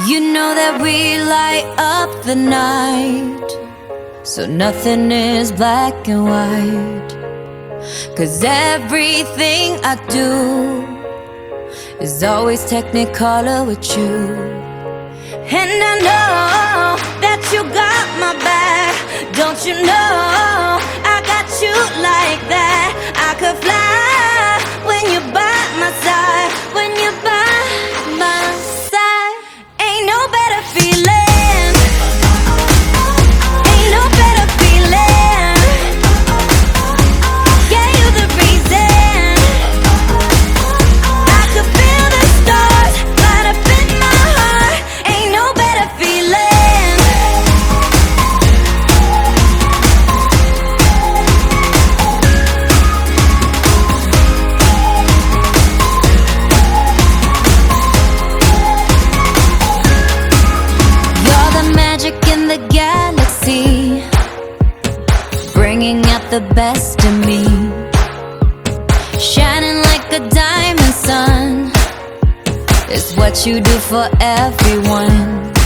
You know that we light up the night, so nothing is black and white. 'Cause everything I do is always technicolor with you. And I know that you got my back. Don't you know I got you like that? I could fly when you're by my side. When you're by my side, ain't no better feeling. Ain't no better feeling. Yeah, you're the reason. I could feel the stars light up in my heart. Ain't no better feeling. You're the magic in the galaxy, bringing out the best in me. Shining like a diamond sun is what you do for everyone.